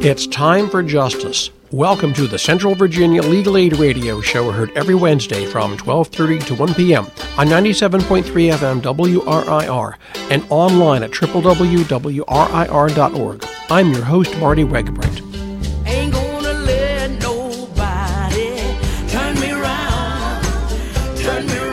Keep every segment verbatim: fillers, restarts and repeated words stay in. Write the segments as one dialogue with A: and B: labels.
A: It's time for justice. Welcome to the Central Virginia Legal Aid Radio Show, heard every Wednesday from twelve thirty to one p.m. on ninety-seven point three F M W R I R and online at w w w dot w r i r dot org. I'm your host, Marty Wegebreit.
B: Ain't gonna let nobody turn me around, turn me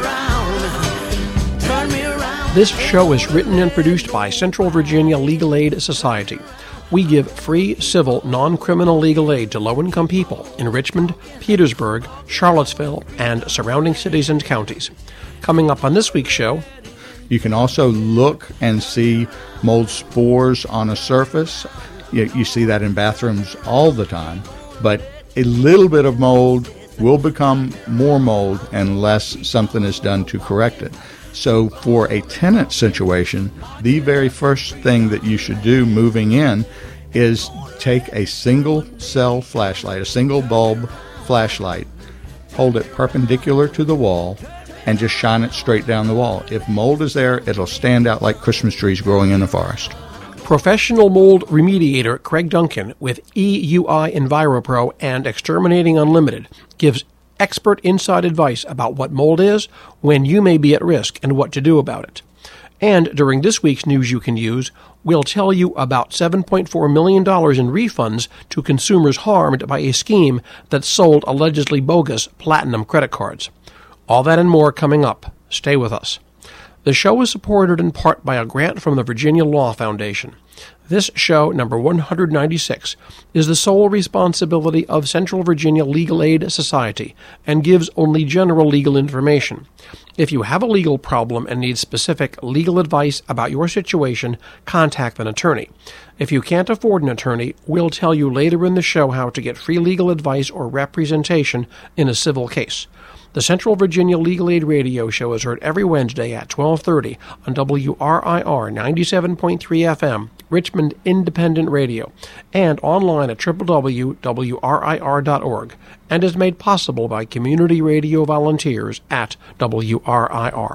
B: around, turn me around.
A: This show is written and produced by Central Virginia Legal Aid Society. We give free, civil, non-criminal legal aid to low-income people in Richmond, Petersburg, Charlottesville, and surrounding cities and counties. Coming up on this week's show,
C: you can also look and see mold spores on a surface. You, you see that in bathrooms all the time, but a little bit of mold will become more mold unless something is done to correct it. So for a tenant situation, the very first thing that you should do moving in is take a single cell flashlight, a single bulb flashlight, hold it perpendicular to the wall, and just shine it straight down the wall. If mold is there, it'll stand out like Christmas trees growing in the forest.
A: Professional mold remediator Craig Duncan with E U I EnviroPro and Exterminating Unlimited gives expert inside advice about what mold is, when you may be at risk, and what to do about it. And during this week's News You Can Use, we'll tell you about seven point four million dollars in refunds to consumers harmed by a scheme that sold allegedly bogus platinum credit cards. All that and more coming up. Stay with us. The show is supported in part by a grant from the Virginia Law Foundation. This show, number one hundred ninety-six, is the sole responsibility of Central Virginia Legal Aid Society and gives only general legal information. If you have a legal problem and need specific legal advice about your situation, contact an attorney. If you can't afford an attorney, we'll tell you later in the show how to get free legal advice or representation in a civil case. The Central Virginia Legal Aid Radio Show is heard every Wednesday at twelve thirty on W R I R ninety-seven point three F M, Richmond Independent Radio, and online at w w w dot w r i r dot org, and is made possible by community radio volunteers at W R I R.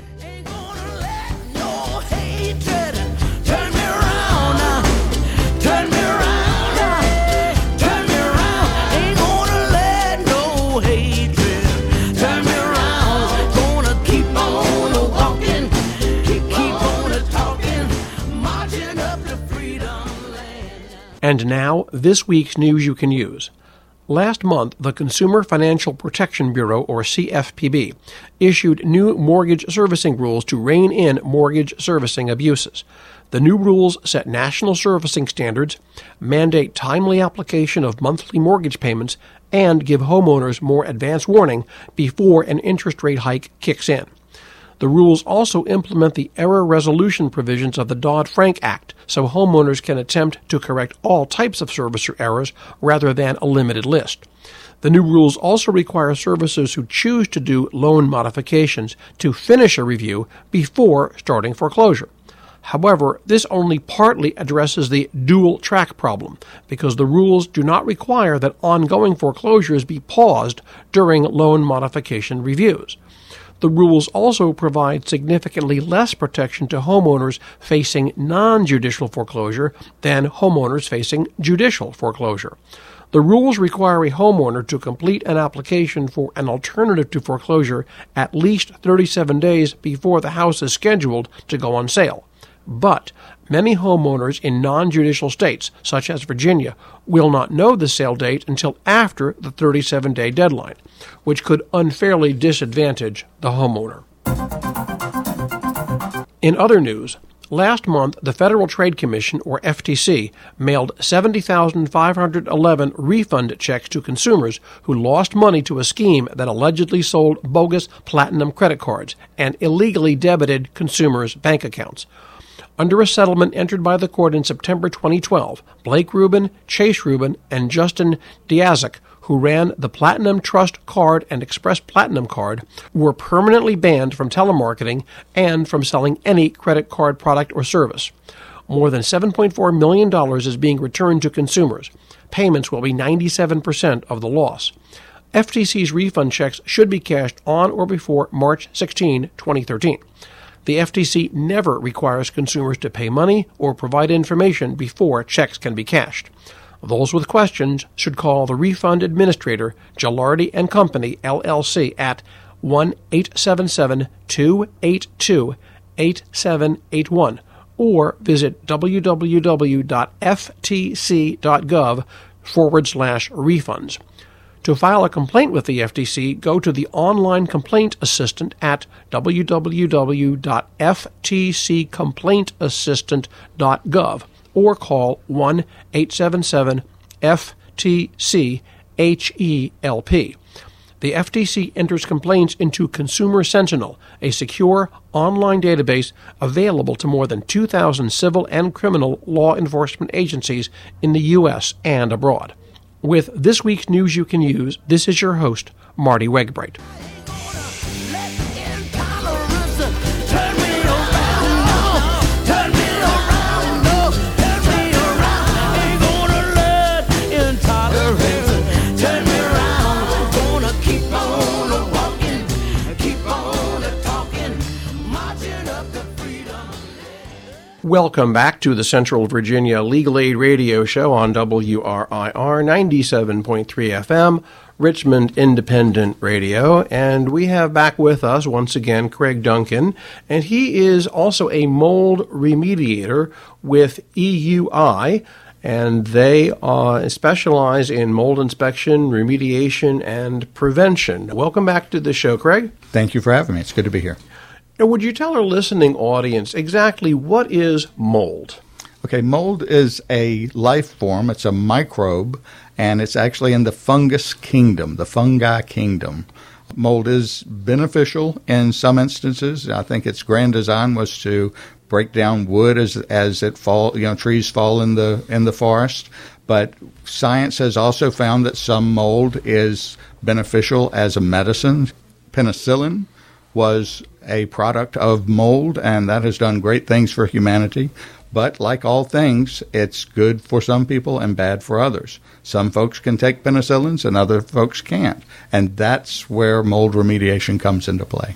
A: And now, this week's News You Can Use. Last month, the Consumer Financial Protection Bureau, or C F P B, issued new mortgage servicing rules to rein in mortgage servicing abuses. The new rules set national servicing standards, mandate timely application of monthly mortgage payments, and give homeowners more advance warning before an interest rate hike kicks in. The rules also implement the error resolution provisions of the Dodd-Frank Act, so homeowners can attempt to correct all types of servicer errors rather than a limited list. The new rules also require servicers who choose to do loan modifications to finish a review before starting foreclosure. However, this only partly addresses the dual-track problem, because the rules do not require that ongoing foreclosures be paused during loan modification reviews. The rules also provide significantly less protection to homeowners facing non-judicial foreclosure than homeowners facing judicial foreclosure. The rules require a homeowner to complete an application for an alternative to foreclosure at least thirty-seven days before the house is scheduled to go on sale. But many homeowners in non-judicial states, such as Virginia, will not know the sale date until after the thirty-seven day deadline, which could unfairly disadvantage the homeowner. In other news, last month the Federal Trade Commission, or F T C, mailed seventy thousand five hundred eleven refund checks to consumers who lost money to a scheme that allegedly sold bogus platinum credit cards and illegally debited consumers' bank accounts. Under a settlement entered by the court in September twenty twelve, Blake Rubin, Chase Rubin, and Justin Diazek, who ran the Platinum Trust Card and Express Platinum Card, were permanently banned from telemarketing and from selling any credit card product or service. More than seven point four million dollars is being returned to consumers. Payments will be ninety-seven percent of the loss. F T C's refund checks should be cashed on or before March sixteenth, twenty thirteen. The F T C never requires consumers to pay money or provide information before checks can be cashed. Those with questions should call the refund administrator, Gilardi and Company, L L C, at one eight seven seven, two eight two, eight seven eight one or visit www.ftc.gov forward slash refunds. To file a complaint with the F T C, go to the online complaint assistant at w w w dot f t c complaint assistant dot gov or call one eight seven seven F T C H E L P. The F T C enters complaints into Consumer Sentinel, a secure online database available to more than two thousand civil and criminal law enforcement agencies in the U S and abroad. With this week's news you can use, this is your host, Marty Wegbright. Welcome back to the Central Virginia Legal Aid Radio Show on W R I R ninety-seven point three F M, Richmond Independent Radio. And we have back with us once again Craig Duncan, and he is also a mold remediator with E U I, and they uh, specialize in mold inspection, remediation, and prevention. Welcome back to the show, Craig.
C: Thank you for having me. It's good to be here.
A: Now, would you tell our listening audience exactly what is mold?
C: Okay, mold is a life form. It's a microbe, and it's actually in the fungus kingdom, the fungi kingdom. Mold is beneficial in some instances. I think its grand design was to break down wood as as it fall, you know, trees fall in the in the forest. But science has also found that some mold is beneficial as a medicine. Penicillin was a product of mold, and that has done great things for humanity. But like all things, it's good for some people and bad for others. Some folks can take penicillins and other folks can't. And that's where mold remediation comes into play.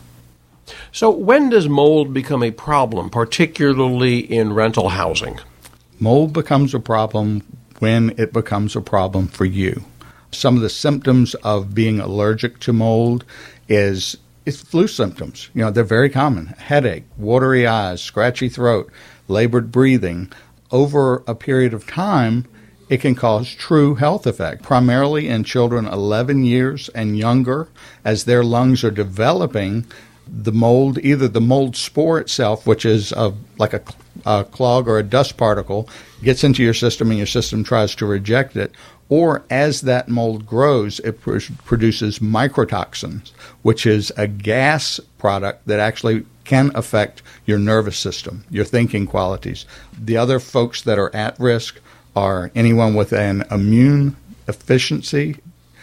A: So when does mold become a problem, particularly in rental housing?
C: Mold becomes a problem when it becomes a problem for you. Some of the symptoms of being allergic to mold is It's flu symptoms. You know, they're very common. Headache, watery eyes, scratchy throat, labored breathing. Over a period of time, it can cause true health effect, primarily in children eleven years and younger. As their lungs are developing, the mold, either the mold spore itself, which is a, like a, a clog or a dust particle, gets into your system and your system tries to reject it, or as that mold grows, it pr- produces microtoxins, which is a gas product that actually can affect your nervous system, your thinking qualities. The other folks that are at risk are anyone with an immune deficiency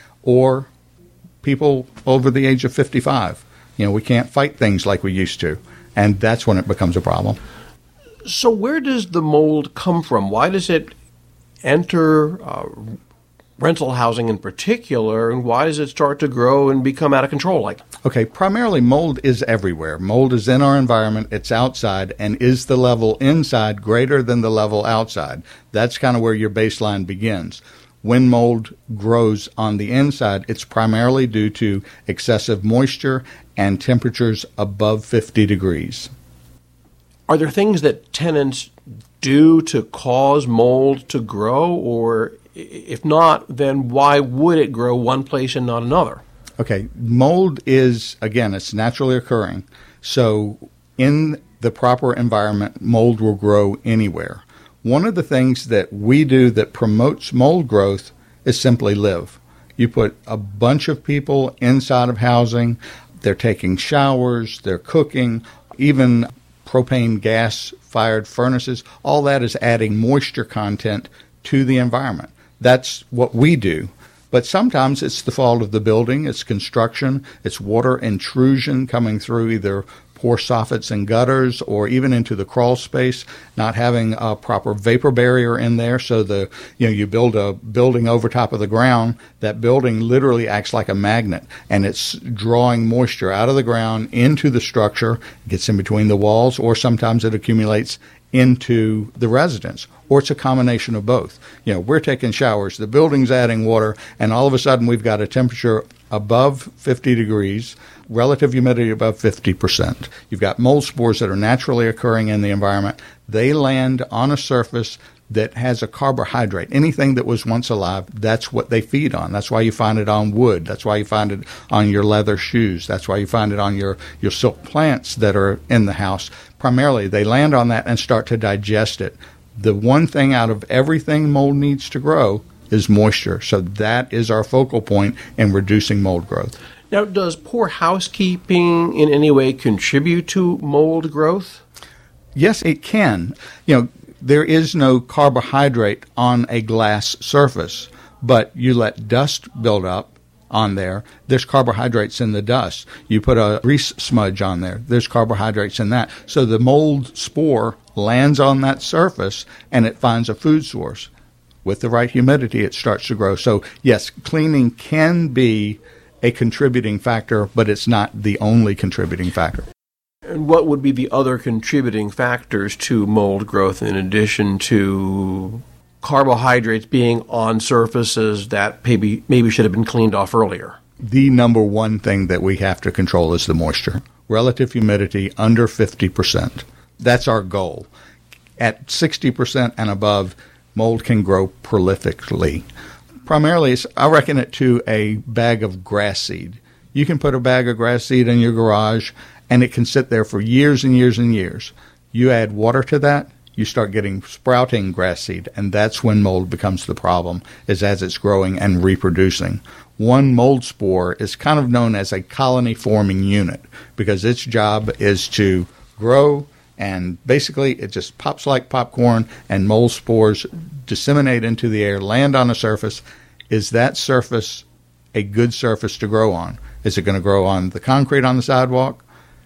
C: or people over the age of fifty-five. You know, we can't fight things like we used to, and that's when it becomes a problem.
A: So where does the mold come from? Why does it enter uh, rental housing in particular, and why does it start to grow and become out of control like that?
C: Okay, primarily mold is everywhere. Mold is in our environment, it's outside, and is the level inside greater than the level outside? That's kind of where your baseline begins. When mold grows on the inside, it's primarily due to excessive moisture and temperatures above fifty degrees.
A: Are there things that tenants do to cause mold to grow, or if not, then why would it grow one place and not another?
C: Okay, mold is, again, it's naturally occurring. So in the proper environment, mold will grow anywhere. One of the things that we do that promotes mold growth is simply live. You put a bunch of people inside of housing, they're taking showers, they're cooking, even propane gas-fired furnaces, all that is adding moisture content to the environment. That's what we do. But sometimes it's the fault of the building, it's construction, it's water intrusion coming through either poor soffits and gutters or even into the crawl space, not having a proper vapor barrier in there. So the you know you build a building over top of the ground, that building literally acts like a magnet, and it's drawing moisture out of the ground into the structure, gets in between the walls, or sometimes it accumulates into the residence, or it's a combination of both. You know, we're taking showers, the building's adding water, and all of a sudden we've got a temperature above fifty degrees, relative humidity above fifty percent. You've got mold spores that are naturally occurring in the environment. They land on a surface that has a carbohydrate. Anything that was once alive, that's what they feed on. That's why you find it on wood. That's why you find it on your leather shoes. That's why you find it on your, your silk plants that are in the house. Primarily, they land on that and start to digest it. The one thing out of everything mold needs to grow is moisture. So that is our focal point in reducing mold growth.
A: Now, does poor housekeeping in any way contribute to mold growth?
C: Yes, it can. You know, there is no carbohydrate on a glass surface, but you let dust build up on there. There's carbohydrates in the dust. You put a grease smudge on there. There's carbohydrates in that. So the mold spore lands on that surface and it finds a food source. With the right humidity, it starts to grow. So yes, cleaning can be a contributing factor, but it's not the only contributing factor.
A: And what would be the other contributing factors to mold growth in addition to carbohydrates being on surfaces that maybe maybe should have been cleaned off earlier?
C: The number one thing that we have to control is the moisture. Relative humidity under fifty percent. That's our goal. At sixty percent and above, mold can grow prolifically. Primarily, I reckon it to a bag of grass seed. You can put a bag of grass seed in your garage, and it can sit there for years and years and years. You add water to that, you start getting sprouting grass seed, and that's when mold becomes the problem, is as it's growing and reproducing. One mold spore is kind of known as a colony-forming unit because its job is to grow, and basically it just pops like popcorn, and mold spores disseminate into the air, land on a surface. Is that surface a good surface to grow on? Is it going to grow on the concrete on the sidewalk?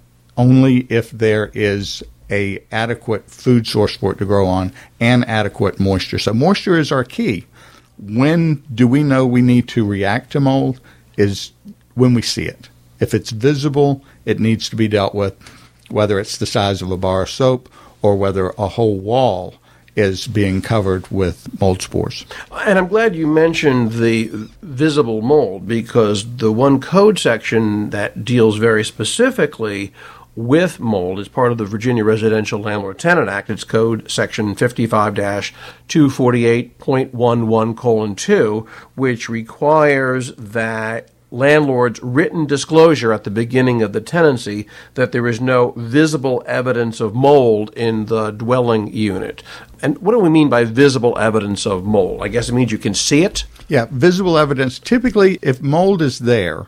C: Only if there is a adequate food source for it to grow on and adequate moisture. So moisture is our key. When do we know we need to react to mold? Is when we see it. If it's visible, it needs to be dealt with, whether it's the size of a bar of soap or whether a whole wall is being covered with mold spores.
A: And I'm glad you mentioned the visible mold, because the one code section that deals very specifically with mold is part of the Virginia Residential Landlord-Tenant Act. It's code section fifty-five dash two forty-eight point eleven colon two, which requires that landlord's written disclosure at the beginning of the tenancy that there is no visible evidence of mold in the dwelling unit. And what do we mean by visible evidence of mold? I guess it means you can see it?
C: Yeah, visible evidence. Typically, if mold is there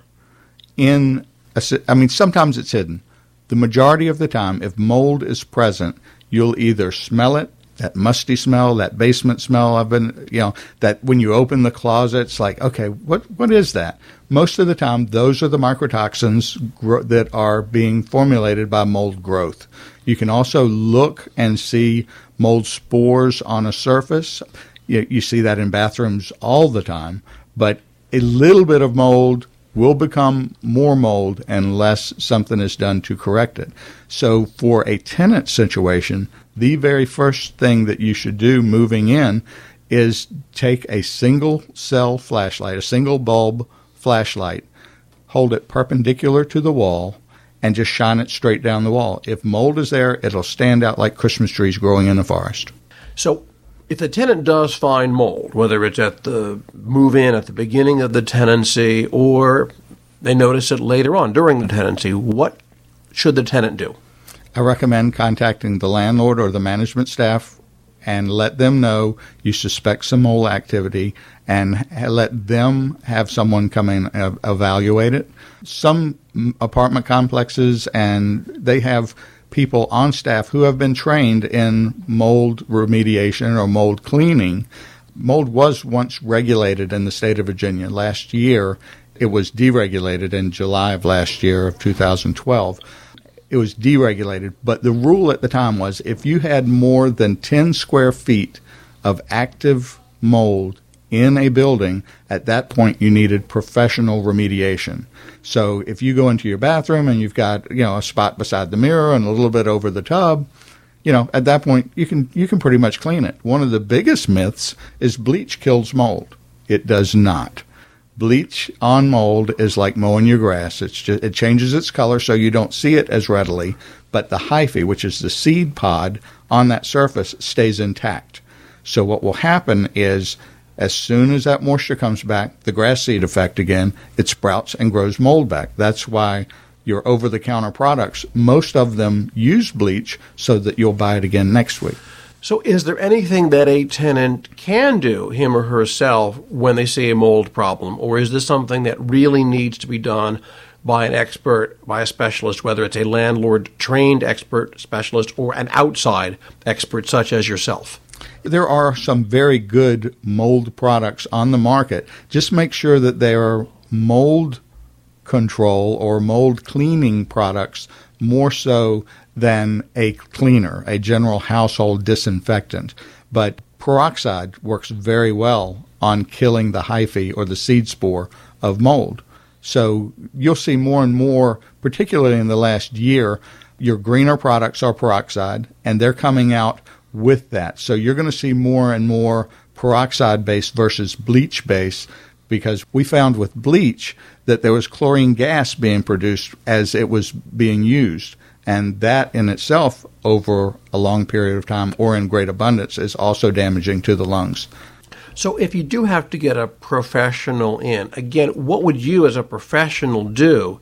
C: in, a, I mean, sometimes it's hidden. The majority of the time, if mold is present, you'll either smell it, that musty smell, that basement smell. I've been, you know, that when you open the closet, it's like, okay, what what is that? Most of the time, those are the microtoxins gro- that are being formulated by mold growth. You can also look and see mold spores on a surface. You, you see that in bathrooms all the time, but a little bit of mold will become more mold unless something is done to correct it. So for a tenant situation, the very first thing that you should do moving in is take a single cell flashlight, a single bulb flashlight, hold it perpendicular to the wall, and just shine it straight down the wall. If mold is there, it'll stand out like Christmas trees growing in a forest.
A: So if the tenant does find mold, whether it's at the move-in, at the beginning of the tenancy, or they notice it later on during the tenancy, what should the tenant do?
C: I recommend contacting the landlord or the management staff and let them know you suspect some mold activity and let them have someone come in and evaluate it. Some apartment complexes, and they have people on staff who have been trained in mold remediation or mold cleaning. Mold was once regulated in the state of Virginia. Last year, it was deregulated in July of last year of two thousand twelve. It was deregulated, but the rule at the time was if you had more than ten square feet of active mold in a building, at that point you needed professional remediation. So if you go into your bathroom and you've got, you know, a spot beside the mirror and a little bit over the tub, you know, at that point, you can you can pretty much clean it. One of the biggest myths is bleach kills mold. It does not. Bleach on mold is like mowing your grass. It's just, it changes its color so you don't see it as readily, but the hyphae, which is the seed pod on that surface, stays intact. So what will happen is as soon as that moisture comes back, the grass seed effect again, it sprouts and grows mold back. That's why your over-the-counter products, most of them use bleach so that you'll buy it again next week.
A: So is there anything that a tenant can do, him or herself, when they see a mold problem? Or is this something that really needs to be done by an expert, by a specialist, whether it's a landlord-trained expert specialist or an outside expert such as yourself?
C: There are some very good mold products on the market. Just make sure that they are mold control or mold cleaning products more so than a cleaner, a general household disinfectant. But peroxide works very well on killing the hyphae or the seed spore of mold. So you'll see more and more, particularly in the last year, your greener products are peroxide, and they're coming out with that. So you're going to see more and more peroxide-based versus bleach-based, because we found with bleach that there was chlorine gas being produced as it was being used. And that in itself, over a long period of time or in great abundance, is also damaging to the lungs.
A: So if you do have to get a professional in, again, what would you as a professional do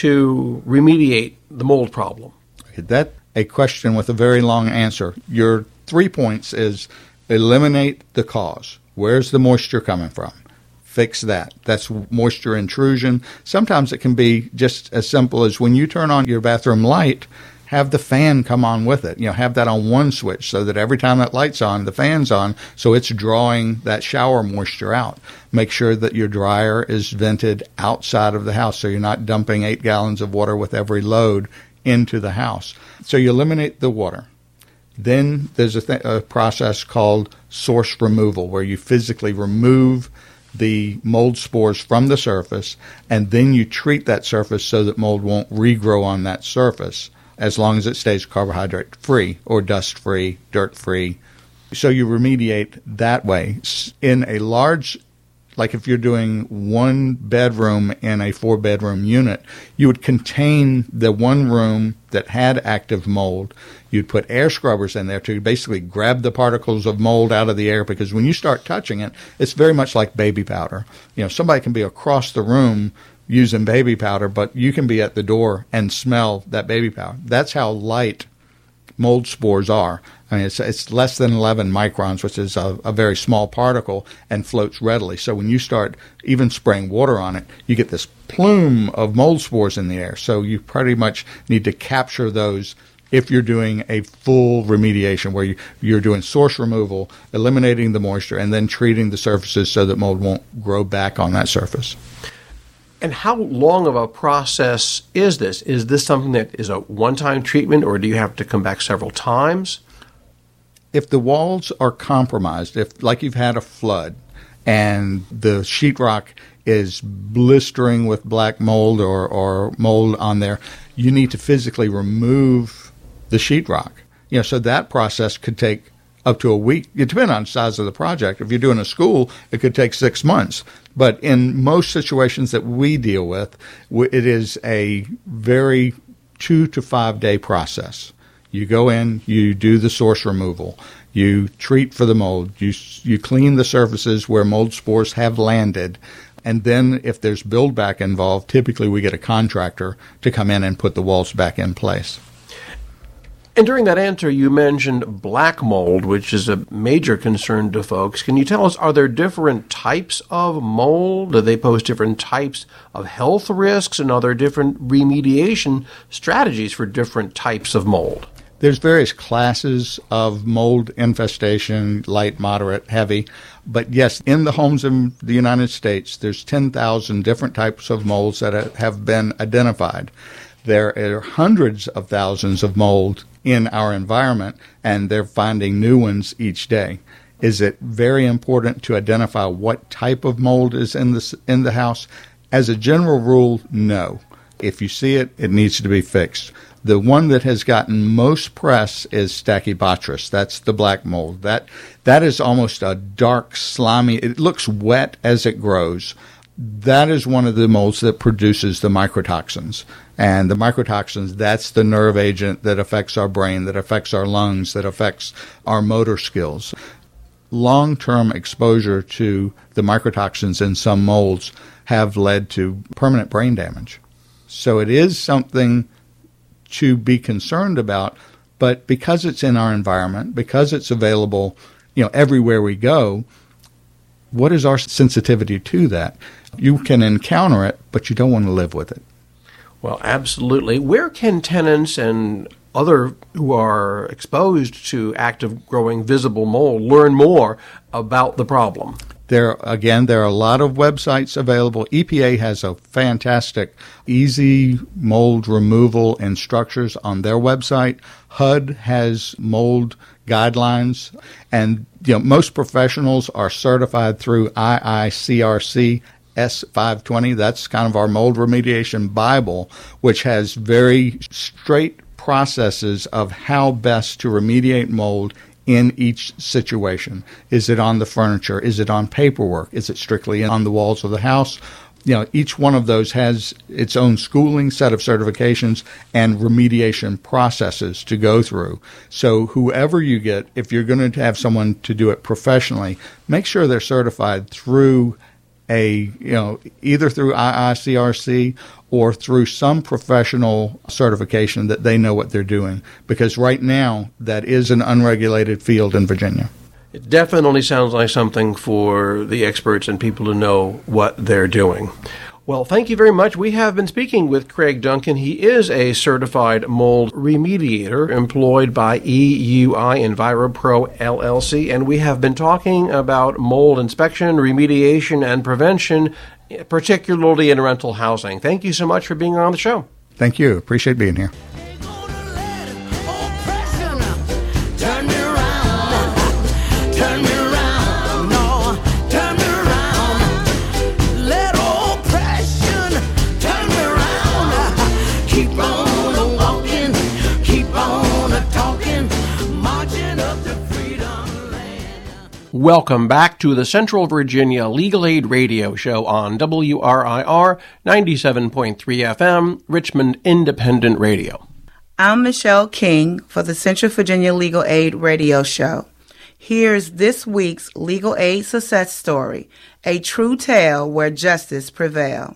A: to remediate the mold problem?
C: That's a question with a very long answer. Your three points is eliminate the cause. Where's the moisture coming from? Fix that. That's moisture intrusion. Sometimes it can be just as simple as when you turn on your bathroom light, have the fan come on with it. You know, have that on one switch so that every time that light's on, the fan's on, so it's drawing that shower moisture out. Make sure that your dryer is vented outside of the house so you're not dumping eight gallons of water with every load into the house. So you eliminate the water. Then there's a, th- a process called source removal, where you physically remove the mold spores from the surface, and then you treat that surface so that mold won't regrow on that surface, as long as it stays carbohydrate-free or dust-free, dirt-free. So you remediate that way. In a large, like if you're doing one bedroom in a four-bedroom unit, you would contain the one room that had active mold. You'd put air scrubbers in there to basically grab the particles of mold out of the air, because when you start touching it, it's very much like baby powder. You know, somebody can be across the room using baby powder, but you can be at the door and smell that baby powder. That's how light mold spores are. I mean, it's, it's less than eleven microns, which is a, a very small particle, and floats readily. So when you start even spraying water on it, you get this plume of mold spores in the air. So you pretty much need to capture those if you're doing a full remediation, where you, you're doing source removal, eliminating the moisture, and then treating the surfaces so that mold won't grow back on that surface.
A: And how long of a process is this? Is this something that is a one-time treatment, or do you have to come back several times?
C: If the walls are compromised, if like you've had a flood and the sheetrock is blistering with black mold or, or mold on there, you need to physically remove the sheetrock. You know, so that process could take up to a week. It depends on the size of the project. If you're doing a school, it could take six months. But in most situations that we deal with, it is a very two to five day process. You go in, you do the source removal, you treat for the mold, you you clean the surfaces where mold spores have landed, and then if there's build back involved, typically we get a contractor to come in and put the walls back in place.
A: And during that answer, you mentioned black mold, which is a major concern to folks. Can you tell us, are there different types of mold? Do they pose different types of health risks? And are there different remediation strategies for different types of mold?
C: There's various classes of mold infestation, light, moderate, heavy. But yes, in the homes in the United States, there's ten thousand different types of molds that have been identified. There are hundreds of thousands of mold in our environment, and they're finding new ones each day. Is it very important to identify what type of mold is in the, in the house? As a general rule, no. If you see it, it needs to be fixed. The one that has gotten most press is Stachybotrys. That's the black mold. That that is almost a dark, slimy. It looks wet as it grows. That is one of the molds that produces the mycotoxins. And the mycotoxins, that's the nerve agent that affects our brain, that affects our lungs, that affects our motor skills. Long-term exposure to the mycotoxins in some molds have led to permanent brain damage. So it is something to be concerned about, but because it's in our environment, because it's available, you know, everywhere we go, what is our sensitivity to that? You can encounter it, but you don't want to live with it.
A: Well, absolutely. Where can tenants and other who are exposed to active growing visible mold learn more about the problem?
C: There, again, there are a lot of websites available. E P A has a fantastic easy mold removal instructions on their website. H U D has mold guidelines, and you know most professionals are certified through I I C R C S five twenty. That's kind of our mold remediation Bible, which has very straight processes of how best to remediate mold in each situation. Is it on the furniture? Is it on paperwork? Is it strictly on the walls of the house? You know, each one of those has its own schooling set of certifications and remediation processes to go through. So whoever you get, if you're going to have someone to do it professionally, make sure they're certified through a, you know, either through I I C R C or through some professional certification that they know what they're doing. Because right now, that is an unregulated field in Virginia.
A: It definitely sounds like something for the experts and people to know what they're doing. Well, thank you very much. We have been speaking with Craig Duncan. He is a certified mold remediator employed by E U I EnviroPro L L C, and we have been talking about mold inspection, remediation, and prevention, particularly in rental housing. Thank you so much for being on the show.
C: Thank you. Appreciate being here.
A: Welcome back to the Central Virginia Legal Aid Radio Show on W R I R ninety-seven point three F M, Richmond Independent Radio.
D: I'm Michelle King for the Central Virginia Legal Aid Radio Show. Here's this week's legal aid success story, a true tale where justice prevailed.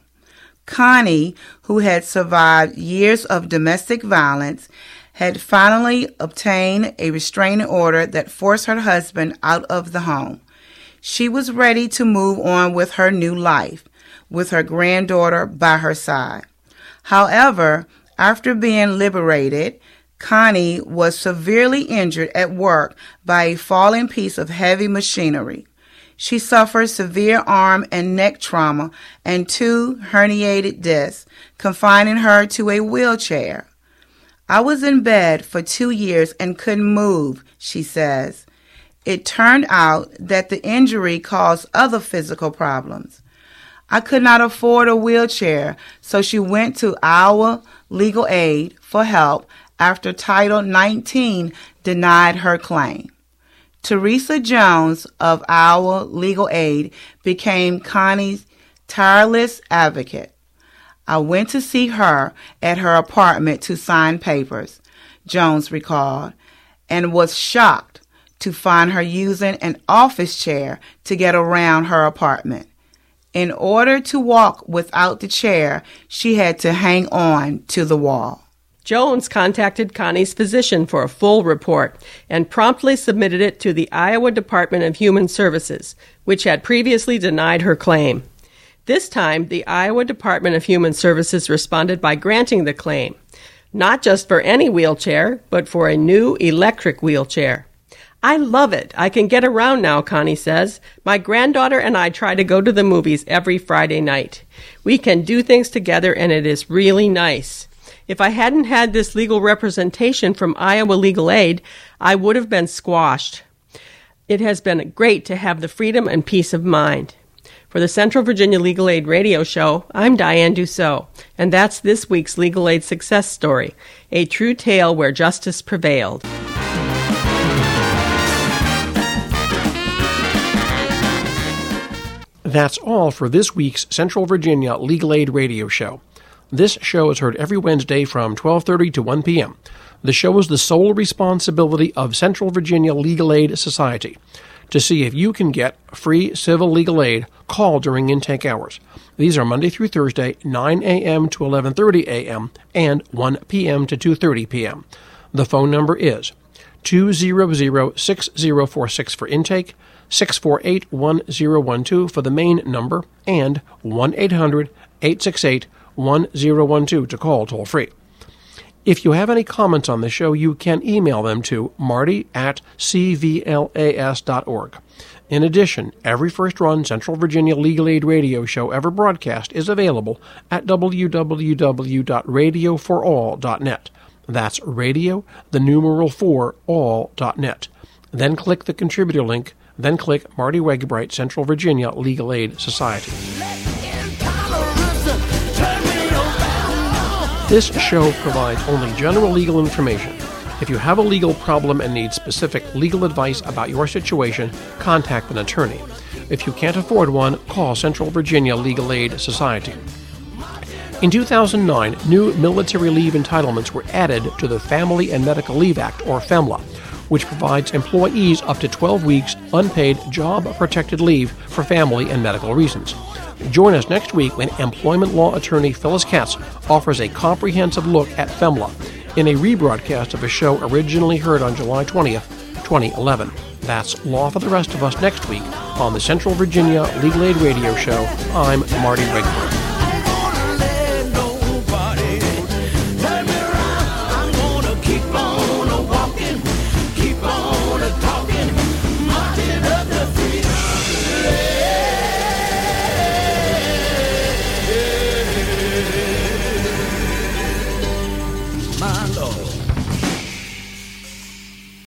D: Connie, who had survived years of domestic violence, had finally obtained a restraining order that forced her husband out of the home. She was ready to move on with her new life, with her granddaughter by her side. However, after being liberated, Connie was severely injured at work by a falling piece of heavy machinery. She suffered severe arm and neck trauma and two herniated discs, confining her to a wheelchair. I was in bed for two years and couldn't move, she says. It turned out that the injury caused other physical problems. I could not afford a wheelchair, so she went to Iowa Legal Aid for help after Title nineteen denied her claim. Teresa Jones of Iowa Legal Aid became Connie's tireless advocate. I went to see her at her apartment to sign papers, Jones recalled, and was shocked to find her using an office chair to get around her apartment. In order to walk without the chair, she had to hang on to the wall.
E: Jones contacted Connie's physician for a full report and promptly submitted it to the Iowa Department of Human Services, which had previously denied her claim. This time, the Iowa Department of Human Services responded by granting the claim, not just for any wheelchair, but for a new electric wheelchair. I love it. I can get around now, Connie says. My granddaughter and I try to go to the movies every Friday night. We can do things together, and it is really nice. If I hadn't had this legal representation from Iowa Legal Aid, I would have been squashed. It has been great to have the freedom and peace of mind. For the Central Virginia Legal Aid Radio Show, I'm Diane Dussault, and that's this week's Legal Aid Success Story, a true tale where justice prevailed.
A: That's all for this week's Central Virginia Legal Aid Radio Show. This show is heard every Wednesday from twelve thirty to one p.m. The show is the sole responsibility of Central Virginia Legal Aid Society. To see if you can get free civil legal aid, call during intake hours. These are Monday through Thursday, nine a.m. to eleven thirty a.m. and one p.m. to two thirty p.m. The phone number is two hundred, six zero four six for intake, six four eight, one zero one two for the main number, and one eight hundred, eight six eight, one zero one two to call toll-free. If you have any comments on the show, you can email them to marty at c v l a s dot org. In addition, every first-run Central Virginia Legal Aid radio show ever broadcast is available at w w w dot radio for all dot net. That's radio, the numeral four, all dot net. Then click the contributor link, then click Marty Wegbright Central Virginia Legal Aid Society. This show provides only general legal information. If you have a legal problem and need specific legal advice about your situation, contact an attorney. If you can't afford one, call Central Virginia Legal Aid Society. In two thousand nine, new military leave entitlements were added to the Family and Medical Leave Act, or FEMLA, which provides employees up to twelve weeks unpaid job-protected leave for family and medical reasons. Join us next week when employment law attorney Phyllis Katz offers a comprehensive look at FEMLA in a rebroadcast of a show originally heard on July twentieth, twenty eleven. That's Law for the Rest of Us next week on the Central Virginia Legal Aid Radio Show. I'm Marty Wegbright.
B: My Lord.